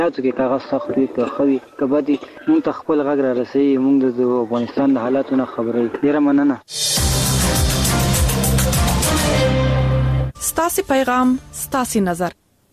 تاسو کې کاغذ سخت وي که خوي کبدي مونږ ته خپل غږ را رسي مونږ د افغانستان د حالاتونو خبرې ډیره مننه. ستاسي پیغام ستاسي نظر.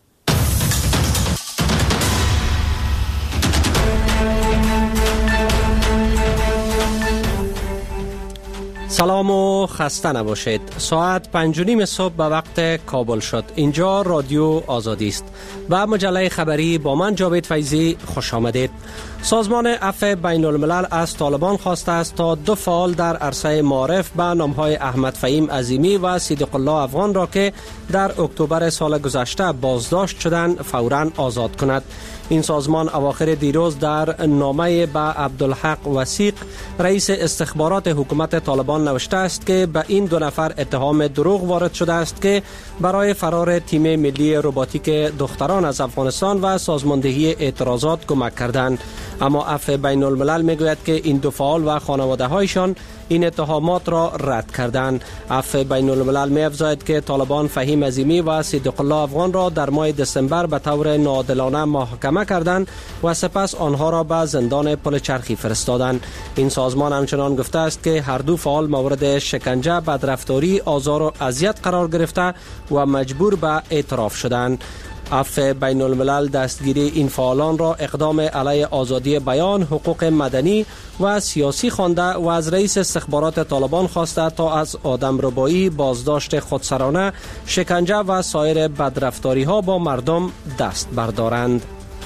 سلام و خسته نباشید. ساعت 5:30 صبح به وقت کابل شد. اینجا رادیو آزادی است و مجله خبری با من جاوید فیضی خوش آمدید. سازمان عفو بین الملل از طالبان خواسته است تا 2 فعال در عرصه معارف به نامهای احمد فهیم عظیمی و صدیق الله افغان را که در اکتبر سال گذشته بازداشت شدند فوراً آزاد کند. این سازمان اواخر دیروز در نامه به عبدالحق وثیق رئیس استخبارات حکومت طالبان نوشته است که به این 2 نفر اتهام دروغ وارد شده است که برای فرار تیم ملی روباتیک دختران از افغانستان و سازماندهی اعتراضات کمک کردند. اما عفو بین الملل میگوید که این 2 فعال و خانواده هایشان این اتهامات را رد کردند. عفو بین الملل می افزاید که طالبان فهیم عظیمی و صدیق الله افغان را در ماه دسامبر به طور ناعادلانه محاکمه کردند و سپس آنها را به زندان پل چرخی فرستادند. این سازمان همچنان گفته است که هر 2 فعال مورد شکنجه، بدرفتاری، آزار و اذیت قرار گرفته و مجبور به اعتراف شدند. عفو بین الملل دستگیری این فعالان را اقدام علیه آزادی بیان، حقوق مدنی و سیاسی خوانده و از رئیس استخبارات طالبان خواسته تا از آدمربایی، بازداشت خودسرانه، شکنجه و سایر بدرفتاری ها با مردم دست بردارند.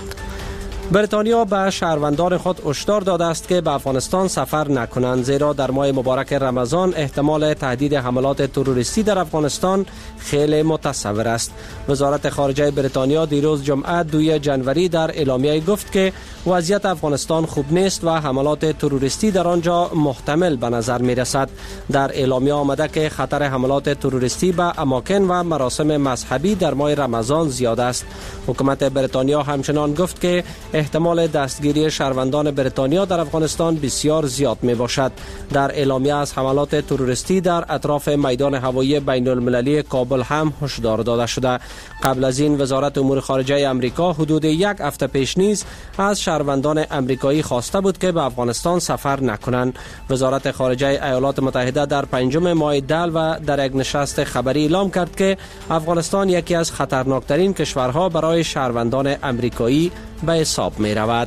بریتانیا به شهروندان خود هشدار داده است که به افغانستان سفر نکنند، زیرا در ماه مبارک رمضان احتمال تهدید حملات تروریستی در افغانستان خیلی متصور است. وزارت خارجه بریتانیا دیروز جمعه 2 جنوری در اعلامیه گفت که وضعیت افغانستان خوب نیست و حملات تروریستی در آنجا محتمل به نظر می رسد. در اعلامیه آمده که خطر حملات تروریستی به اماکن و مراسم مذهبی در ماه رمضان زیاد است. حکومت بریتانیا همچنان گفت که احتمال دستگیری شهروندان بریتانیا در افغانستان بسیار زیاد می باشد. در اعلامیه از حملات تروریستی در اطراف میدان هوایی بین المللی کابل هم هشدار داده شده. قبل از این وزارت امور خارجه آمریکا حدود 1 هفته پیش نیز از شهروندان آمریکایی خواسته بود که به افغانستان سفر نکنند. وزارت خارجه ایالات متحده در 5 ماه دل و در یک نشست خبری اعلام کرد که افغانستان یکی از خطرناکترین کشورها برای شهروندان آمریکایی به حساب می رود.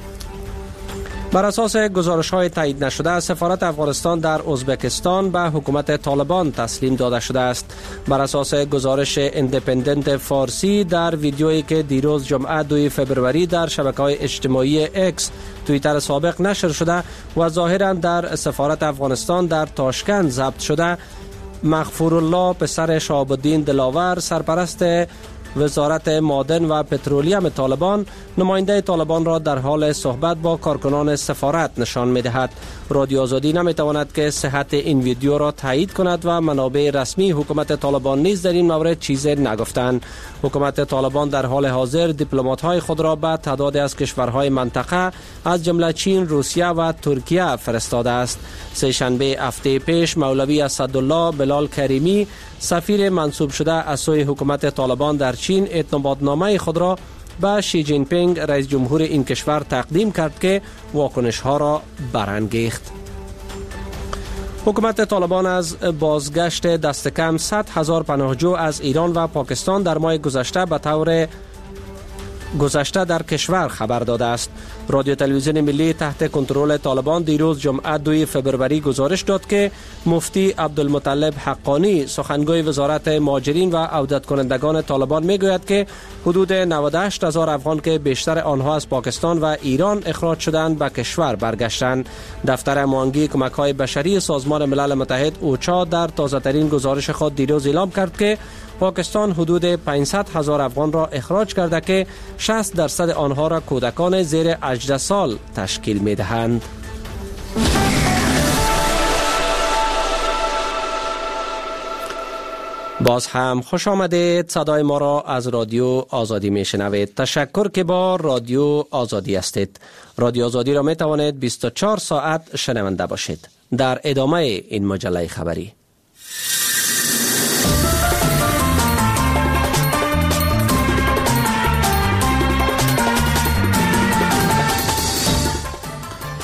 بر اساس گزارش‌های تایید نشده سفارت افغانستان در ازبکستان به حکومت طالبان تسلیم داده شده است. بر اساس گزارش ایندیپندنت فارسی در ویدیویی که دیروز جمعه 2 فبروری در شبکه‌های اجتماعی اکس توییتر سابق نشر شده و ظاهراً در سفارت افغانستان در تاشکند ضبط شده، مغفورالله پسر شهاب الدین دلاور سرپرست وزارت معدن و پترولیم طالبان نماینده طالبان را در حال صحبت با کارکنان سفارت نشان می‌دهد. رادیو آزادی نمی‌تواند که صحت این ویدیو را تایید کند و منابع رسمی حکومت طالبان نیز در این مورد چیزی نگفتند. حکومت طالبان در حال حاضر دیپلمات‌های خود را به تعدادی از کشورهای منطقه از جمله چین، روسیه و ترکیه فرستاده است. سه‌شنبه هفته پیش مولوی اسدالله بلال کریمی سفیر منصوب شده از سوی حکومت طالبان در چین اعتمادنامه خود را به شی جین پینگ رئیس جمهور این کشور تقدیم کرد که واکنش‌ها را برانگیخت. حکومت طالبان از بازگشت دست کم 100,000 پناهجو از ایران و پاکستان در ماه گذشته به طور گذشته در کشور خبر داده است. رادیو تلویزیون ملی تحت کنترل طالبان دیروز جمعه 2 فبروری گزارش داد که مفتی عبدالمطلب حقانی سخنگوی وزارت مهاجرین و عودت کنندگان طالبان میگوید که حدود 98,000 افغان که بیشتر آنها از پاکستان و ایران اخراج شدند به کشور برگشتند. دفتر معاونگی کمک‌های بشری سازمان ملل متحد اوچا در تازه‌ترین گزارش خود دیروز اعلام کرد که پاکستان حدود 500,000 افغان را اخراج کرده که 60% آنها را کودکان زیر 18 سال تشکیل می دهند. باز هم خوش آمدید. صدای ما را از رادیو آزادی می شنوید. تشکر که با رادیو آزادی هستید. رادیو آزادی را می توانید 24 ساعت شنونده باشید. در ادامه این مجله خبری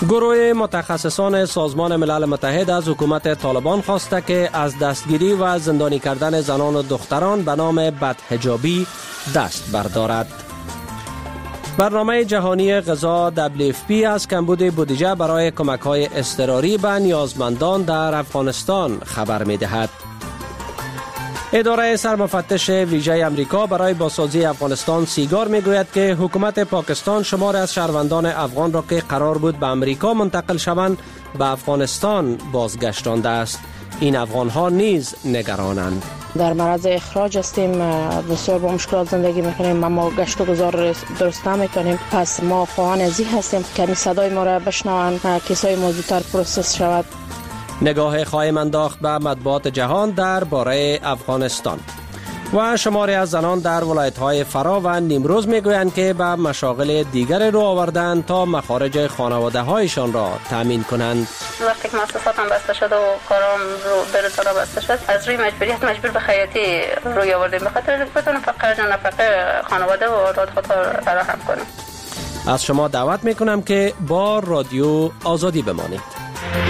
گروه متخصصان سازمان ملل متحد از حکومت طالبان خواسته که از دستگیری و زندانی کردن زنان و دختران به نام بدحجابی دست بردارد. برنامه جهانی غذا WFP از کمبود بودجه برای کمک‌های اضطراری به نیازمندان در افغانستان خبر می‌دهد. اداره سرمفتش ویژه امریکا برای بازسازی افغانستان سیگار میگوید که حکومت پاکستان شمار از شهروندان افغان را که قرار بود به امریکا منتقل شوند به افغانستان بازگشتانده است. این افغان‌ها نیز نگرانند. در معرض اخراج هستیم، بسیار با مشکلات زندگی میکنیم، اما گشت و گذار درست نمیکنیم. پس ما خواهان ازی هستیم که صدای ما را بشنوند، کیسای موضوع‌تر پروسس شود. نگاه خواهیم انداخت به مطبوعات جهان در باره افغانستان. و شماری از زنان در ولایت‌های فرا و نیمروز میگویند که به مشاغل دیگر رو آوردن تا مخارج خانواده‌هایشان را تامین کنند. وقتی که مؤسساتم بسته شد و کارام رو به روزانه بسته شد، از روی مجبوریت مجبور به خیاطی روی آوردیم به خاطر اینکه بتونم فقط نفقه خانواده و اولاد خود را فراهم کنم. از شما دعوت میکنم که با رادیو آزادی بمانید.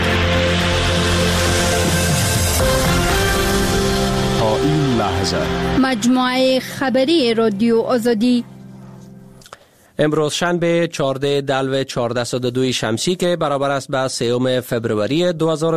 تا این لحظه مجموعه خبری رادیو آزادی امروز شنبه 14 دلو 1402 شمسی که برابر است به 3 فبروری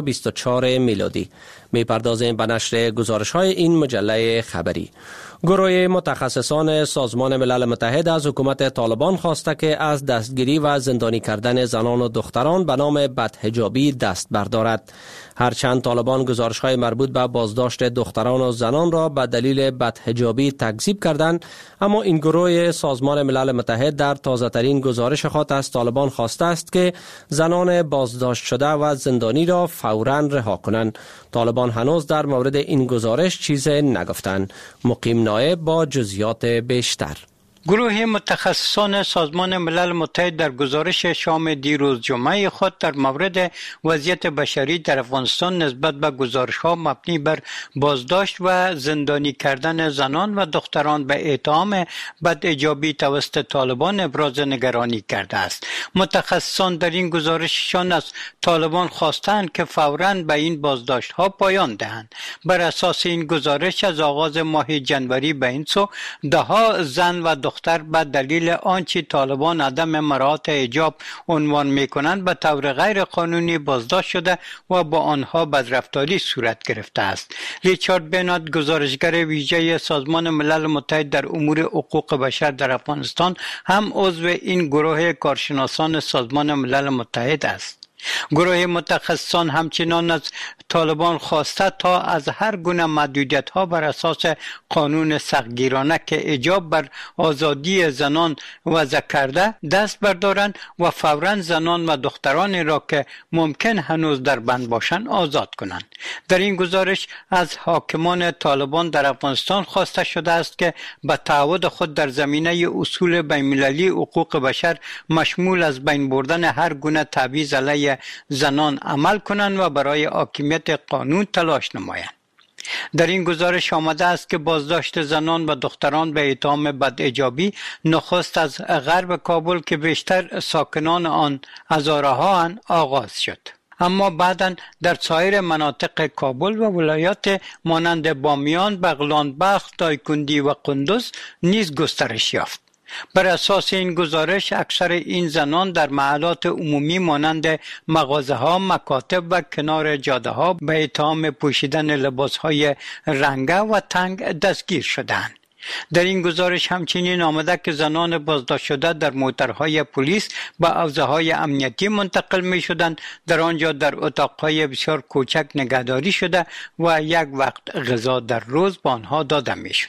2024 میلادی. میپردازیم به نشر گزارش‌های این مجله خبری. گروه متخصصان سازمان ملل متحد از حکومت طالبان خواسته که از دستگیری و زندانی کردن زنان و دختران به نام بدحجابی دست بردارد. هرچند طالبان گزارش‌های مربوط به بازداشت دختران و زنان را به دلیل بدحجابی تکذیب کردند، اما این گروه سازمان ملل متحد در تازه‌ترین گزارش خود از طالبان خواسته است که زنان بازداشت شده و زندانی را فوراً رها کنند. طالبان هنوز در مورد این گزارش چیزی نگفتند. مقیم نایب با جزئیات بیشتر. گروه متخصصان سازمان ملل متحد در گزارش شام دیروز جمعه خود در مورد وضعیت بشری در افغانستان نسبت به گزارش‌ها مبنی بر بازداشت و زندانی کردن زنان و دختران به اتهام بدحجابی توسط طالبان ابراز نگرانی کرده است. متخصصان در این گزارششان از طالبان خواستند که فوراً به این بازداشت‌ها پایان دهند. بر اساس این گزارش از آغاز ماه جنوری به این سو ده‌ها زن و دختر به دلیل آنچه طالبان عدم مراعات حجاب عنوان می‌کنند به طور غیر قانونی بازداشت شده و با آنها بدرفتاری صورت گرفته است. ریچارد بنات، گزارشگر ویژه سازمان ملل متحد در امور حقوق بشر در افغانستان، هم عضو این گروه کارشناسان سازمان ملل متحد است. گروه متخصصان همچنان از طالبان خواسته تا از هر گونه محدودیت‌ها بر اساس قانون سختگیرانه که حجاب بر آزادی زنان وضع کرده دست بردارند و فوراً زنان و دخترانی را که ممکن هنوز در بند باشند آزاد کنند. در این گزارش از حاکمان طالبان در افغانستان خواسته شده است که به تعهد خود در زمینه اصول بین‌المللی حقوق بشر مشمول از بین بردن هر گونه تبعیض علیه زنان عمل کنند و برای حاکمیت قانون تلاش نمایند. در این گزارش آمده است که بازداشت زنان و دختران به اتهام بدحجابی نخست از غرب کابل که بیشتر ساکنان آن هزارها آغاز شد، اما بعداً در سایر مناطق کابل و ولایات مانند بامیان، بغلان بخت، دایکندی و قندوز نیز گسترش یافت. بر اساس این گزارش اکثر این زنان در محلات عمومی مانند مغازه‌ها، مکاتب و کنار جاده‌ها به اتهام پوشیدن لباس‌های رنگه و تنگ دستگیر شدند. در این گزارش همچنین آمده که زنان بازداشت شده در موترهای پلیس به حوزه‌های امنیتی منتقل می‌شدند، در آنجا در اتاق‌های بسیار کوچک نگهداری شده و یک وقت غذا در روز به آنها داده می‌شد.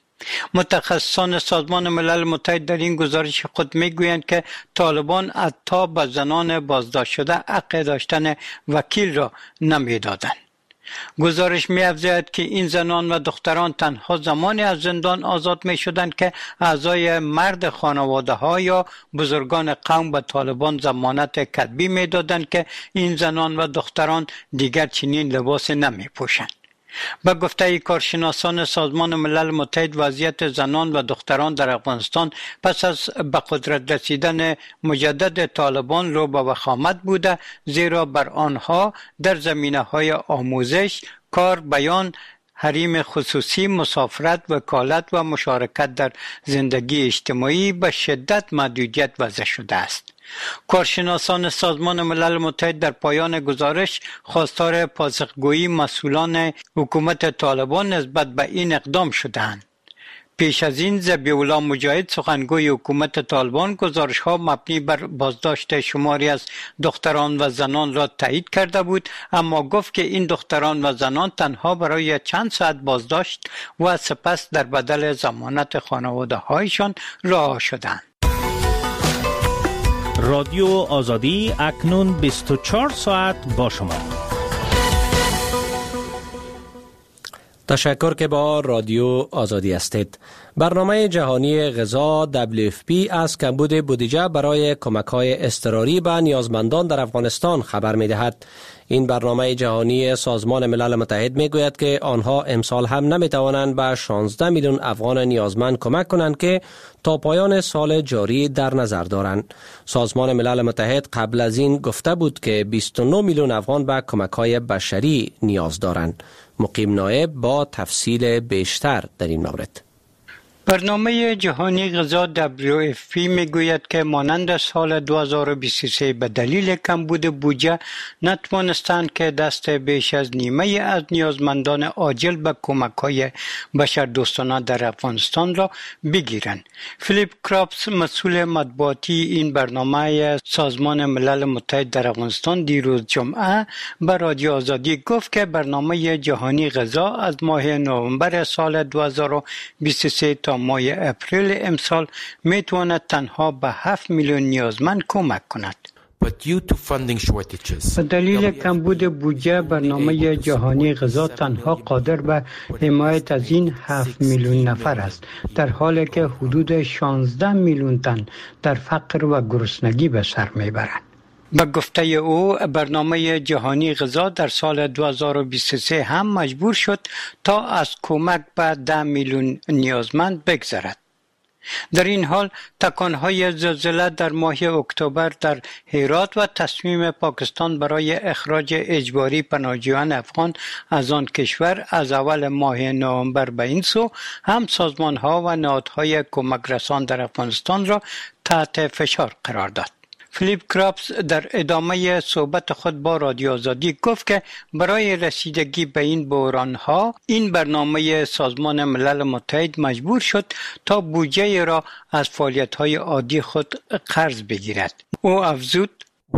متخصصان سازمان ملل متحد در این گزارش خود میگویند که طالبان حتی به زنان بازداشت شده حق داشتن وکیل را نمیدادند. گزارش می‌افزاید که این زنان و دختران تنها زمانی از زندان آزاد می‌شدند که اعضای مرد خانواده‌ها یا بزرگان قوم به طالبان ضمانت کتبی می‌دادند که این زنان و دختران دیگر چنین لباس نمی‌پوشند. به گفته کارشناسان سازمان ملل متحد، وضعیت زنان و دختران در افغانستان پس از به قدرت رسیدن مجدد طالبان رو به وخامت بوده، زیرا بر آنها در زمینه‌های آموزش، کار، بیان، حریم خصوصی، مسافرت، وکالت و مشارکت در زندگی اجتماعی به شدت محدودیت وضع شده است. کارشناسان سازمان ملل متحد در پایان گزارش خواستار پاسخگویی مسئولان حکومت طالبان نسبت به این اقدام شدند. پیش از این ذبیح الله مجاهد، سخنگوی حکومت طالبان، گزارش‌ها مبنی بر بازداشت شماری از دختران و زنان را تایید کرده بود، اما گفت که این دختران و زنان تنها برای چند ساعت بازداشت و سپس در بدل ضمانت خانواده‌هایشان رها شدند. رادیو آزادی اکنون 24 ساعت با شما. تشکر که با رادیو آزادی هستید. برنامه جهانی غذا WFP از کمبود بودجه برای کمک‌های اضطراری به نیازمندان در افغانستان خبر می‌دهد. این برنامه جهانی سازمان ملل متحد می‌گوید که آنها امسال هم نمی‌توانند به 16 میلیون افغان نیازمند کمک کنند که تا پایان سال جاری در نظر دارند. سازمان ملل متحد قبل از این گفته بود که 29 میلیون افغان به کمک‌های بشری نیاز دارند. مقیم نایب با تفصیل بیشتر در این مورد. برنامه جهانی غذا WFP میگوید که مانند سال 2023 به دلیل کمبود بودجه نتوانستند که دست بیش از نیمه از نیازمندان عاجل به کمک‌های بشردوستانه در افغانستان را بگیرند. فیلیپ کراپس، مسئول مطبوعاتی این برنامه سازمان ملل متحد در افغانستان، دیروز جمعه به رادیو آزادی گفت که برنامه جهانی غذا از ماه نوامبر سال 2023 تا ماه اپریل امسال میتواند تنها به 7 میلیون نیازمند کمک کند. به دلیل کمبود بودجه برنامه جهانی غذا تنها قادر به حمایت از این 7 میلیون نفر است، در حالی که حدود 16 میلیون تن در فقر و گرسنگی به سر میبرند. به گفته او، برنامه جهانی غذا در سال 2023 هم مجبور شد تا از کمک به 10 میلیون نیازمند بگذرد. در این حال تکانهای زلزله در ماه اکتبر در هرات و تصمیم پاکستان برای اخراج اجباری پناهجویان افغان از آن کشور از اول ماه نوامبر به این سو هم سازمانها و نهادهای کمک رسان در افغانستان را تحت فشار قرار داد. فیلیپ کراپس در ادامه صحبت خود با رادیو آزادی گفت که برای رسیدگی به این بحران‌ها این برنامه سازمان ملل متحد مجبور شد تا بودجه را از فعالیت‌های عادی خود قرض بگیرد. او افزود: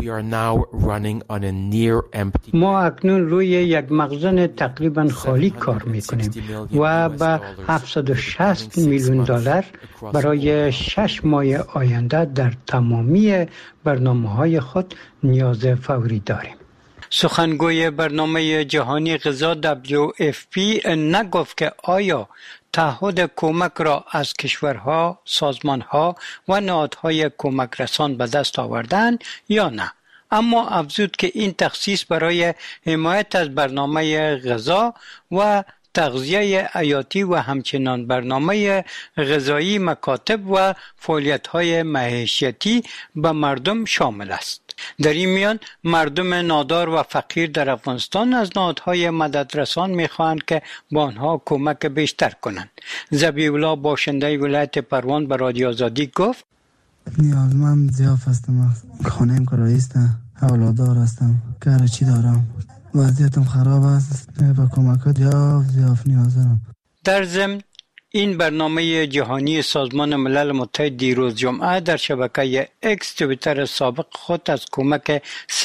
ما اکنون روی یک مخزن تقریبا خالی کار میکنیم و به 760 میلیون دلار برای 6 ماه آینده در تمامی برنامه‌های خود نیاز فوری داریم. سخنگوی برنامه جهانی غذا WFP نگفت که آیا تعهد کمک را از کشورها، سازمانها و نهادهای کمک رسان به دست آوردند یا نه، اما افزود که این تخصیص برای حمایت از برنامه غذا و تغذیه حیاتی و همچنان برنامه غذایی مکاتب و فعالیت‌های معیشتی به مردم شامل است. در این میان مردم نادار و فقیر در افغانستان از نهادهای مددرسان می‌خواهند که با آنها کمک بیشتر کنند. ذبیح الله باشنده ولایت پروان به رادیو آزادی گفت: نیازمند زیاد هستم، خانه‌ام کرایه است، اولادار هستم، کار چی دارم، وضعیتم خراب است، به کمکات زیاد نیاز دارم. در ضمن این برنامه جهانی سازمان ملل متحد دیروز جمعه در شبکه اکس توییتر سابق خود از کمک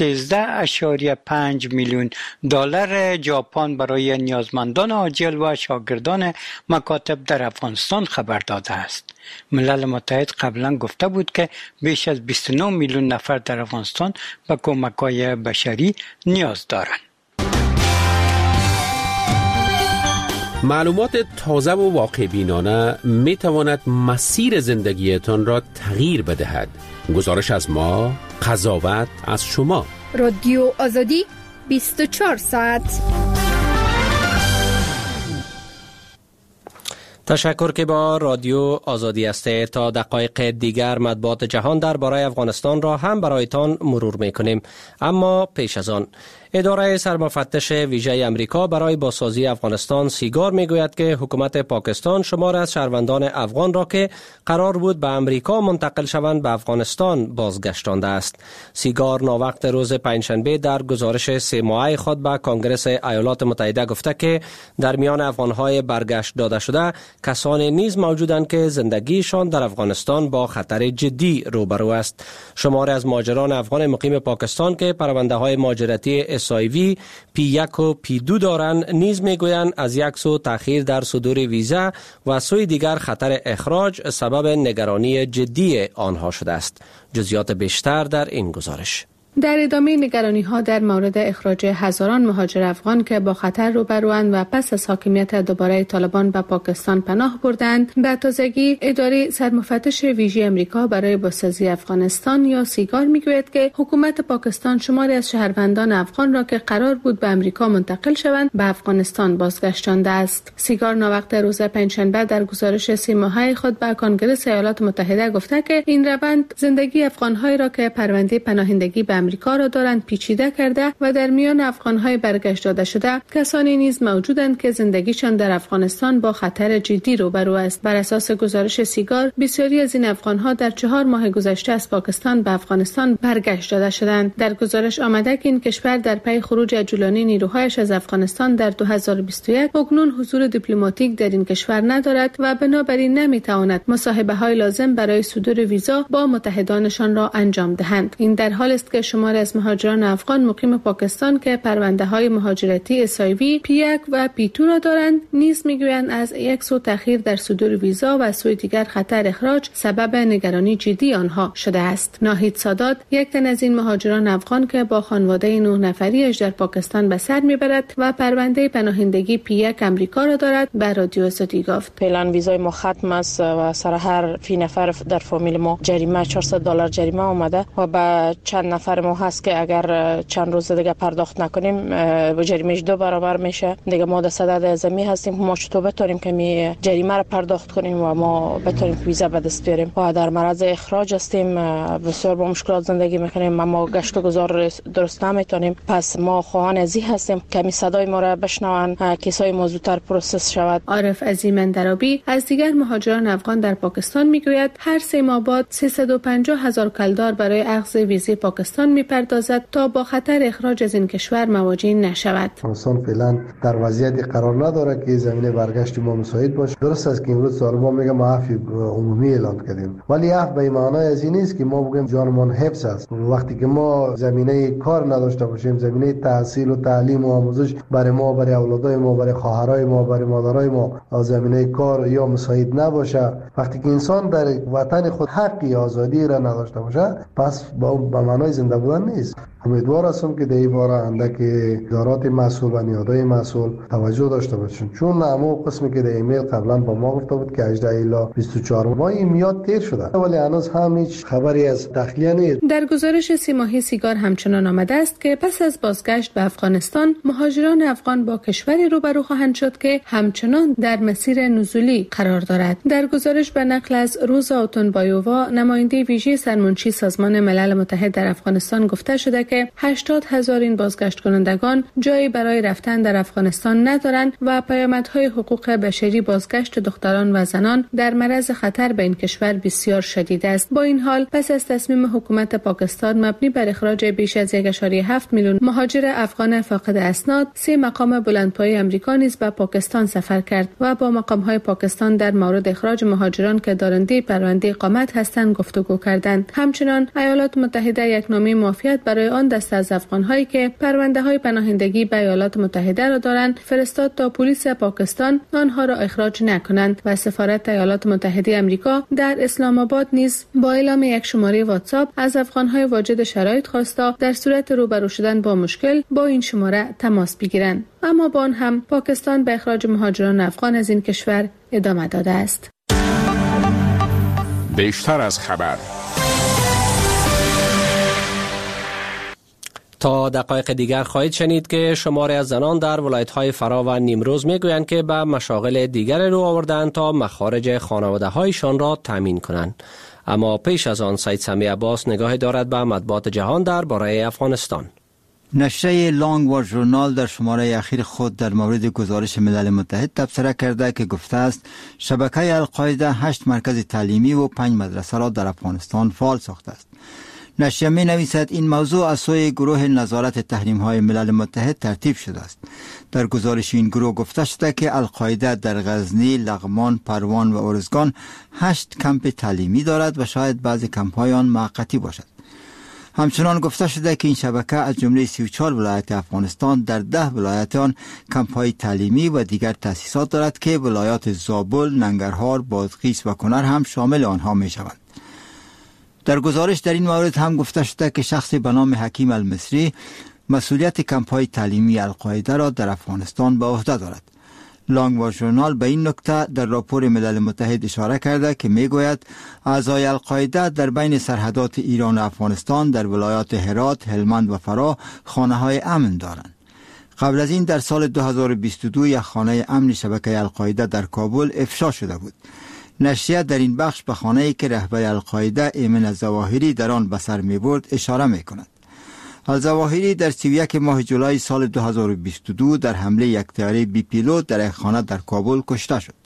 13.5 میلیون دلار ژاپن برای نیازمندان عاجل و شاگردان مکاتب در افغانستان خبر داده است. ملل متحد قبلا گفته بود که بیش از 29 میلیون نفر در افغانستان به کمک‌های بشری نیاز دارند. معلومات تازه و واقع بینانه می تواند مسیر زندگیتان را تغییر بدهد. گزارش از ما، قضاوت از شما. رادیو آزادی 24 ساعت. تشکر که با رادیو آزادی هستید. تا دقایق دیگر مطبوعات جهان درباره افغانستان را هم برایتان مرور میکنیم. اما پیش از آن اداره سرمفتش ویژه امریکا برای بازسازی افغانستان سیگار میگوید که حکومت پاکستان شمار از شهروندان افغان را که قرار بود به امریکا منتقل شوند به افغانستان بازگشتانده است. سیگار ناوقت روز پنجشنبه در گزارش 3 ماهه خود به کنگره ایالات متحده گفته که در میان افغانهای برگشت داده شده کسانی نیز موجودند که زندگیشان در افغانستان با خطر جدی روبرو است. شماری از مهاجران افغان مقیم پاکستان که پرونده های مهاجرتی SIV P1 و P2 دارند نیز میگویند از یک سو تأخیر در صدور ویزا و سوی دیگر خطر اخراج سبب نگرانی جدی آنها شده است. جزئیات بیشتر در این گزارش. در ادامه نگرانی‌ها در مورد اخراج هزاران مهاجر افغان که با خطر روبروند و پس از حاکمیت دوباره طالبان به پاکستان پناه بردند، به تازگی اداره سرمفتش ویژه امریکا برای بازسازی افغانستان یا سیگار میگوید که حکومت پاکستان شماری از شهروندان افغان را که قرار بود به امریکا منتقل شوند به افغانستان بازگشتانده است. سیگار ناوقت روز پنجشنبه در گزارش 3 ماهه خود به کنگره ایالات متحده گفته که این روند زندگی افغان‌های را که پرونده پناهندگی به امریکا را دارند پیچیده کرده و در میان افغان‌های برگشت داده شده کسانی نیز موجودند که زندگیشان در افغانستان با خطر جدی روبرو است. بر اساس گزارش سیگار بسیاری از این افغان‌ها در 4 ماه گذشته از پاکستان به افغانستان برگشت داده شدند. در گزارش آمده که این کشور در پی خروج عجولانه نیروهایش از افغانستان در 2021 اکنون حضور دیپلماتیک در این کشور ندارد و بنابراین نمی‌تواند مصاحبه‌های لازم برای صدور ویزا با متحدانشان را انجام دهند. این در حالی است که شماری از مهاجران افغان مقیم پاکستان که پرونده‌های مهاجرتی SIV P1 و P2 را دارند نیز میگویند از یک سو تأخیر در صدور ویزا و سوی دیگر خطر اخراج سبب نگرانی جدی آنها شده است. ناهید سادات یک تن از این مهاجران افغان که با خانواده 9 نفریش در پاکستان به سر میبرد و پرونده پناهندگی P1 امریکا را دارد به رادیو آزادی گفت. فعلا ویزای ما ختم است و سر هر فی نفر در فامیل ما جریمه $400 جریمه آمده و به چند نفر ما هست که اگر چند روز دیگه پرداخت نکنیم جریمهش 2 برابر میشه. دیگه ما در صدد ازمی هستیم ما چطور بتونیم که می جریمه رو پرداخت کنیم و ما بتونیم ویزا به دست بیاریم و در معرض اخراج هستیم. بسیار با مشکلات زندگی میکنیم، ما گشت و گذار درست نمیتونیم. پس ما خواهان ازی هستیم که می صدای ما را بشنون، کیسای ما زودتر پروسس شود. عارف عظیم اندرابی از دیگر مهاجران افغان در پاکستان میگوید هر 3 ماه بعد 350,000 کلدار برای اخذ ویزای پاکستان میپردازد تا با خطر اخراج از این کشور مواجه نشود. افغانستان فعلا در وضعیتی قرار نداره که زمینه برگشت ما مساعد باشه. درست است که امروز طالبان میگه ما عفو عمومی اعلان کردیم، ولی عفو به معنای از این نیست که ما بگیم جانمان حفظ است. وقتی که ما زمینه کار نداشته باشیم، زمینه تحصیل و تعلیم و آموزش برای ما، برای اولادای ما، برای خواهرای ما، برای مادرای ما زمینه کار یا مساعد نباشه، وقتی که انسان در وطن خود حقی آزادی را نداشته باشه، پس به معنای زنده بودن نیست. امیدوار هستم که در این باره اندک ادارات مسئول و نهادهای مسئول توجه داشته باشند، چون همون قسمی که در ایمیل قبلا با ما گفته بود که 18 الی 24 ماه این میاد تیر شده، ولی هنوز هم هیچ خبری از تخلیه نیست. در گزارش 3 ماهه سیگار همچنان آمده است که پس از بازگشت به افغانستان مهاجران افغان با کشوری روبرو خواهند شد که همچنان در مسیر نزولی قرار دارد. در گزارش به نقل از روزا اوتونبایووا نماینده ویژه سرمنشی سازمان ملل متحد در افغانستان گفته شده که 80,000 این بازگشت کنندگان جایی برای رفتن در افغانستان ندارند و پیامدهای حقوق بشری بازگشت دختران و زنان در معرض خطر به این کشور بسیار شدید است. با این حال پس از تصمیم حکومت پاکستان مبنی بر اخراج بیش از 1.7 میلیون مهاجر افغان فاقد اسناد، 3 مقام بلندپایه آمریکا نیز به پاکستان سفر کرد و با مقام‌های پاکستان در مورد اخراج مهاجران که دارنده پرونده اقامت هستند گفتگو کردند. همچنین ایالات متحده یک نامه معافیت برای آن دسته از افغان‌هایی که پرونده‌های پناهندگی به ایالات متحده را دارند فرستاد تا پلیس پاکستان آنها را اخراج نکنند و سفارت ایالات متحده آمریکا در اسلام آباد نیز با اعلام یک شماره واتساپ از افغان‌های واجد شرایط خواسته در صورت روبرو شدن با مشکل با این شماره تماس بگیرند. اما با آن هم پاکستان به اخراج مهاجران افغان از این کشور ادامه داده است. بیشتر از خبر تا دقایق دیگر خواهید شنید که شماری از زنان در ولایت‌های فرا و نیمروز میگویند که به مشاغل دیگر رو آوردند تا مخارج خانواده‌هایشان را تامین کنند. اما پیش از آن سید سمی عباس نگاهی دارد به مطبوعات جهان درباره افغانستان. نشریه لانگ وال ژورنال در شماره اخیر خود در مورد گزارش ملل متحد تبصره کرده که گفته است شبکه القاعده 8 مرکز تعلیمی و 5 مدرسه را در افغانستان فعال ساخته است. نشریه می نویسد این موضوع از سوی گروه نظارت تحریم های ملل متحد ترتیب شده است. در گزارش این گروه گفته شده که القاعده در غزنی، لغمان، پروان و ارزگان 8 کمپ تعلیمی دارد و شاید بعضی کمپ های آن موقتی باشد. همچنان گفته شده که این شبکه از جمله 34 ولایت افغانستان در 10 ولایت آن کمپ های تعلیمی و دیگر تأسیسات دارد که ولایات زابل، ننگرهار، بادغیس و کنر هم شامل آنها می شوند. در گزارش در این مورد هم گفته شده که شخصی به نام حکیم المصری مسئولیت کمپ های تعلیمی القاعده را در افغانستان به عهده دارد. لانگ وال ژورنال به این نکته در راپور ملل متحد اشاره کرده که میگوید اعضای القاعده در بین سرحدات ایران و افغانستان در ولایات هرات، هلمند و فرا خانه های امن دارند. قبل از این در سال 2022 یک خانه امن شبکه القاعده در کابل افشا شده بود. نشریه در این بخش به خانه‌ای که رهبر القاعده ایمن الظواهری در آن به سر می‌برد اشاره می‌کند. الظواهری در 31 ماه جولای سال 2022 در حمله یک طیاره بی پیلوت در یک خانه در کابل کشته شد.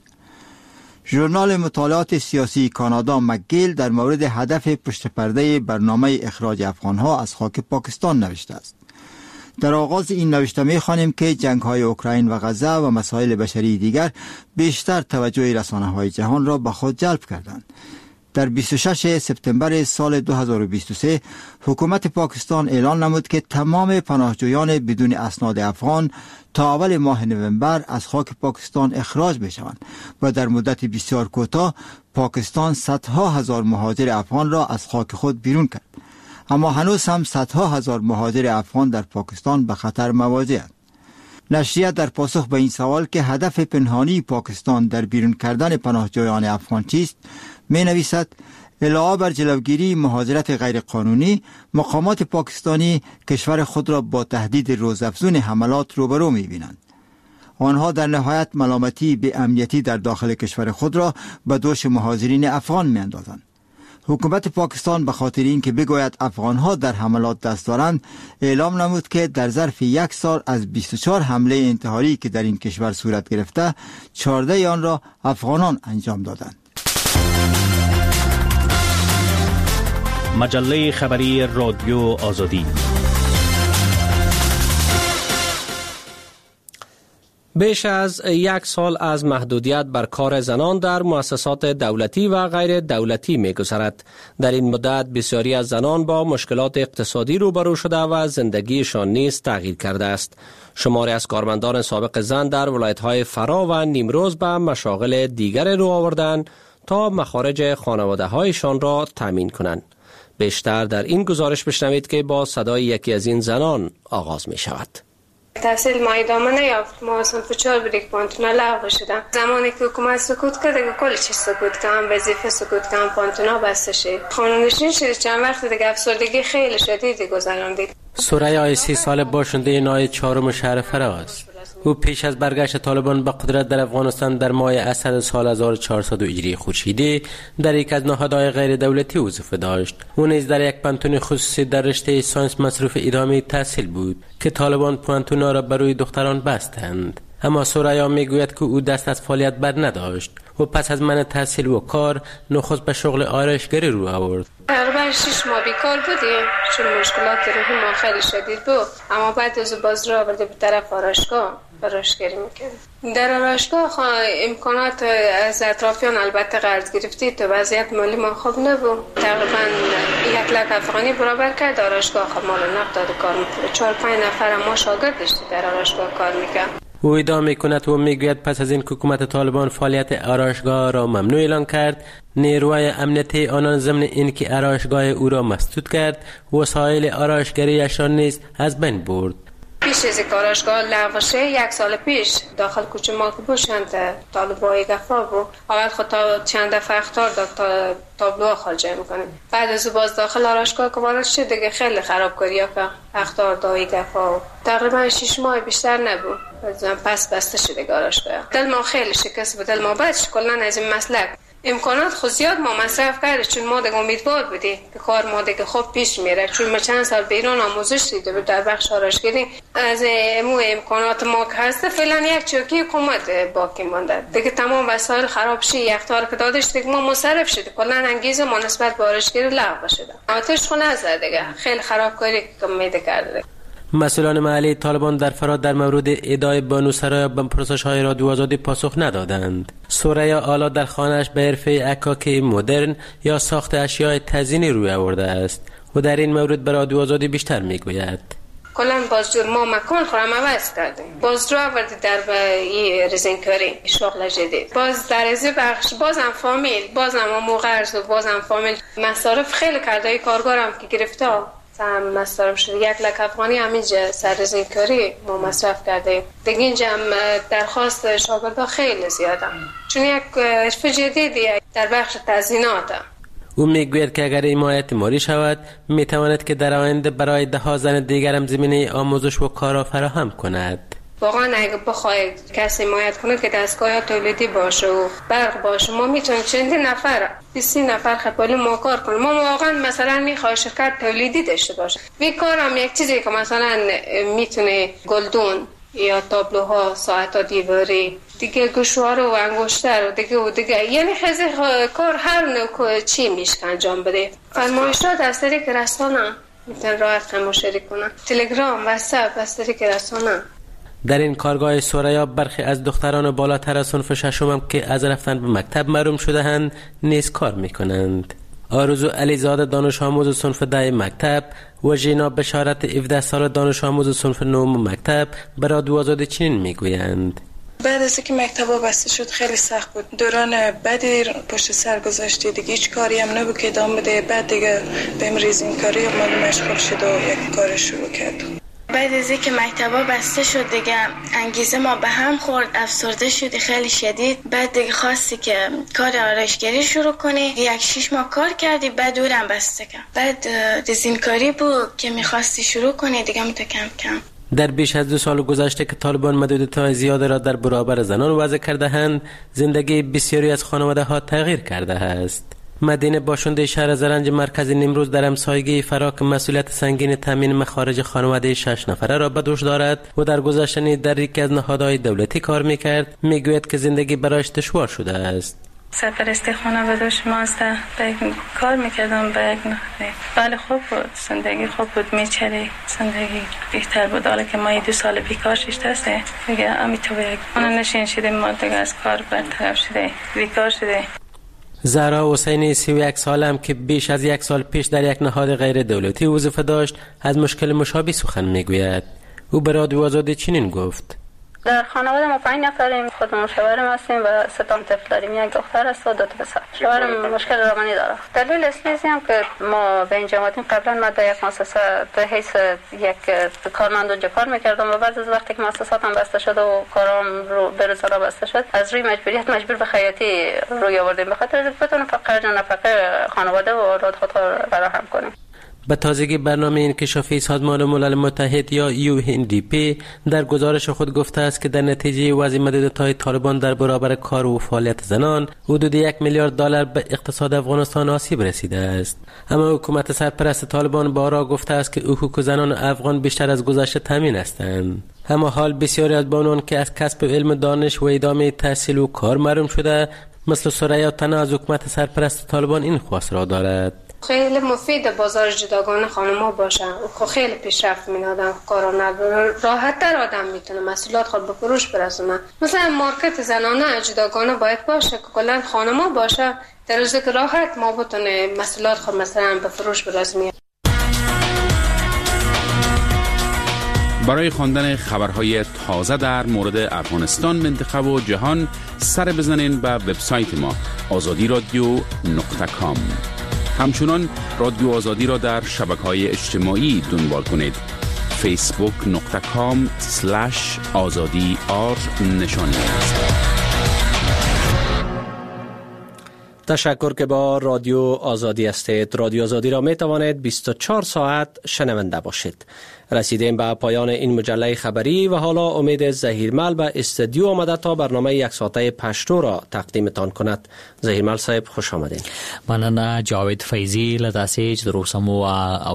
ژورنال مطالعات سیاسی کانادا مکگیل در مورد هدف پشت پرده برنامه اخراج افغانها از خاک پاکستان نوشته است. در آغاز این نوشته می‌خوانیم که جنگ‌های اوکراین و غزه و مسائل بشری دیگر بیشتر توجه رسانه‌های جهان را به خود جلب کردند. در 26 سپتامبر سال 2023 حکومت پاکستان اعلان نمود که تمام پناهجویان بدون اسناد افغان تا اول ماه نوامبر از خاک پاکستان اخراج بشوند و در مدت بسیار کوتاه پاکستان صدها هزار مهاجر افغان را از خاک خود بیرون کرد. اما هنوز هم صدها هزار مهاجر افغان در پاکستان به خطر مواجه‌اند. نشریه در پاسخ به این سوال که هدف پنهانی پاکستان در بیرون کردن پناهجویان افغان چیست می نویسد علاوه بر جلوگیری مهاجرت غیرقانونی، مقامات پاکستانی کشور خود را با تهدید روزافزون حملات روبرو می بینند. آنها در نهایت ملامتی به امنیتی در داخل کشور خود را به دوش مهاجرین افغان می اندازند. حکومت پاکستان به خاطر این که بگوید افغانها در حملات دست دارند اعلام نمود که در ظرف یک سال از 24 حمله انتحاری که در این کشور صورت گرفته 14 آن را افغانان انجام دادند. مجله خبری رادیو آزادی. بیش از یک سال از محدودیت بر کار زنان در مؤسسات دولتی و غیر دولتی می‌گذرد. در این مدت بسیاری از زنان با مشکلات اقتصادی روبرو شده و زندگیشان نیز تغییر کرده است. شماری از کارمندان سابق زن در ولایت‌های فرا و نیمروز به مشاغل دیگر رو آوردند تا مخارج خانواده‌هایشان را تامین کنند. بیشتر در این گزارش بشنوید که با صدای یکی از این زنان آغاز می شود. تحصیل ما ادامه نیافت. ما اصلا فچار بریک پانتونا لغو شدم. زمانی که حکومت سکوت کرد دیگه کل چیز سکوت کردم، وظیفه سکوت کردم، پانتونا بسته شد. خانم‌نشین شد. چند وقت دیگه افسردگی خیلی شدیدی گذراندید. سوره 30 سال باشنده نایب چهارم شهر فرا است. او پیش از برگشت طالبان به قدرت در افغانستان در ماه اسد سال 1400 هجری خورشیدی در یک از نهادهای غیر دولتی وظیفه داشت. او نیز در یک پانتون خصوصی در رشته ساینس مصروف ادامه تحصیل بود که طالبان پانتونا را برای دختران بستند. اما سوریا میگوید که او دست از فعالیت بر نداشت و پس از من تحصیل و کار نخست به شغل آرایشگری رو آورد. تقریبا 6 ماه بیکار بودیم چون مشکلات روحی ما خیلی شدید بود. اما بعد از باز را آورده به طرف آرایشگاه آرایشگری میکرد. در آرایشگاه امکانات از اطرافیان البته قرض گرفتی تو وضعیت مالی ما خوب نبود. تقریبا 1 لک افغانی برابر کرد آرایشگاه مال نقد داد کار میکرد. 4-5 نفر ما شاگرد داشتی در آرایشگاه کار میکرد. او ادعا میکند و میگوید پس از این حکومت طالبان فعالیت آرایشگاه را ممنوع اعلان کرد، نیروهای امنیتی آنان ضمن اینکه آرایشگاه او را مسدود کرد، وسایل آرایشگری‌اش را نیز از بین برد. پیش از کارشگاه لغو شه 1 سال پیش داخل کوچه ما که باشند طالبای گفا بود اول خود تا چند دفعه اختار داد تا تابلوها خارجه میکنیم. بعد از باز داخل آرایشگاه که وارد شد دیگه خیلی خرابکاری ها که اختار دایی گفا تقریبا 6 ماه بیشتر نبود. پس بسته شده آرایشگاه. دل ما خیلی شکست بود، دل ما بچ کلا از این مسلک امکانات خود زیاد ما مصرف کرده چون ما دیگه امیدوار بودیم که کار ما دیگه خوب پیش میره چون ما چند سال بیرون آموزش دیده بود در بخش آرایشگری از امکانات ما که هسته فعلا یک چوکی حکومت باقی مانده دیگه تمام وسایل خراب شد یخدار که دادش دیگه ما مصرف شده کلا انگیزه ما نسبت به آرایشگری لغو شده آتش خونه از دیگه خیلی خرابکاری که میده کرده. مسئولان محلی طالبان در فرات در مورد ادعای بانو سرایا به پرسش‌های رادیو آزادی پاسخ ندادند. سرایا حالا در خانه‌اش به حرفه عکاکی مدرن یا ساخت اشیاء تزیینی روی آورده است و در این مورد به رادیو آزادی بیشتر میگوید. کلا بازجو ما مکان خورم عوض کردیم بازجو آوردی در رزینکاری شغل جدید باز در از بخش بازم فامیل بازم موقعرز و بازم فامیل مصارف خیلی کرده کارگارم که گرفته هم مصرف شده 1 لک افغانی همینجا سر رزینکاری ما مصرف کرده دیگه اینجا درخواست شاگردا خیلی زیاده چون یک حرف جدیدی در بخش تزیینات. او میگوید که اگر حمایت مالی شود میتواند که در آینده برای 10 زن دیگر هم زمینه آموزش و کار فراهم کند. واقعا اگه بخواید کسی حمایت کنه که دستگاه تولیدی باشه و برق باشه ما میتونیم چندین نفر 20 نفر خپلی ما کار کنیم. ما واقعا مثلا میخواد شرکت تولیدی داشته باشه وی کارم یک چیزی که مثلا میتونه گلدون یا تابلوها ساعت دیواری دیگه گوشوار و انگشتر و دیگه یعنی خیلی کار هر نوع چی میشه انجام بده. فرمایشات از طریق رسانه میتونن راحت مشارکت کنن تلگرام واتساپ از طریق رسانه. در این کارگاه سرایا برخی از دختران بالاتر از صنف ششم هم که از رفتن به مکتب محروم شده‌اند نیز کار میکنند. آرزو علیزاده دانش آموز صنف 10 مکتب و ژینا بشارت 17 ساله دانش آموز صنف 9 مکتب به رادیو آزادی چنین میگویند. بعد از اینکه مکتبا بسته شد خیلی سخت بود. دوران بدی پشت سر گذاشتی دیگه هیچ کاری هم نبود که ادامه بده. بعد دیگه بهم ریزینکاری ما مشغول شد و یک کار شروع کرد. بعد از اینکه مکتبا بسته شد دیگه انگیزه ما به هم خورد افسرده شدی خیلی شدید. بعد دیگه خواستی که کار آرایشگری شروع کنی 6 ماه کار کردی بعد دورم بسته کرد. بعد رزینکاری بود که میخواستی شروع کنی دیگه کم کم. در بیش از 2 سال گذشته که طالبان محدودیت‌های زیاد را در برابر زنان وضع کرده‌اند زندگی بسیاری از خانواده‌ها تغییر کرده است. مدینه باشنده شهر زرنج مرکز نیمروز در همسایگی فرا که مسئولیت سنگین تامین مخارج خانواده 6 نفره را به دوش دارد و در گذشته در یکی از نهادهای دولتی کار میکرد میگوید که زندگی برایش دشوار شده است. سرپرستی خانه به دوش ماست کار میکردم به یک نهاده بله خوب بود زندگی خوب بود میچری زندگی بهتر بود حالا که ما 2 سال بیکار شده است دیگه امیتو یک خانه نشین شده ما دیگه از کار برطرف شده بیکار شده. زهرا حسینی 31 ساله هم که بیش از 1 سال پیش در یک نهاد غیر دولتی وظیفه داشت از مشکل مشابه سخن میگوید. او به رادیو آزادی چنین گفت. در خانواده ما 5 نفریم خودمون شوهرم هستیم و 3 طفل داریم 1 دختر است و 2 پسر. شوهرم مشکل روانی داره. دلیل اصلی هم که ما به اینجا آمدیم قبلا ما در یک مؤسسه به حیث یک کارمند اونجا کار میکردم و بعد از وقتی که مؤسساتم بسته شد و کارم رو به روزانه بسته شد از روی مجبور به خیاطی روی آوردیم به خاطر اینکه بتونیم خرج نفقه خانواده و اولاد خود را فراهم کنیم. به تازگی برنامه انکشافی سازمان ملل متحد یا UNDP در گزارش خود گفته است که در نتیجه وضع محدودیت‌های طالبان در برابر کار و فعالیت زنان حدود 1 میلیارد دلار به اقتصاد افغانستان آسیب رسیده است. اما حکومت سرپرست طالبان بارها گفته است که حقوق زنان افغان بیشتر از گذشته تامین هستند. اما حال بسیاری از بانوان که از کسب علم دانش و ادامه تحصیل و کار محروم شده مثل سرایا تنها از حکومت سرپرست طالبان این خواست را دارد. خیلی مفید بازار جداگانه خانم‌ها باشن و خیلی پیشرفت می‌دادن کارا نداره راحت‌تر آدم میتونه محصولات خود به فروش برسونه. مثلا مارکت زنانه جداگانه باید باشه که کلا خانم‌ها باشه در روزی که راحت ما بتونه محصولات خود مثلا به فروش برسونیم. برای خواندن خبرهای تازه در مورد افغانستان، منطقه و جهان سر بزنین به وبسایت ما azadiradio.com. همچنان رادیو آزادی را در شبکه‌های اجتماعی دنبال کنید. facebook.com/azadi نشانی است. تشکر که با رادیو آزادی هستید. رادیو آزادی را می توانید 24 ساعت شنونده باشید. رسیدیم به پایان این مجله خبری و حالا امید زهیرمل به استودیو آمده تا برنامه یک ساعته پشتو را تقدیمتان کند. زهیرمل صاحب خوش آمدین. مننه جاوید فیضی لداسیج دروسمو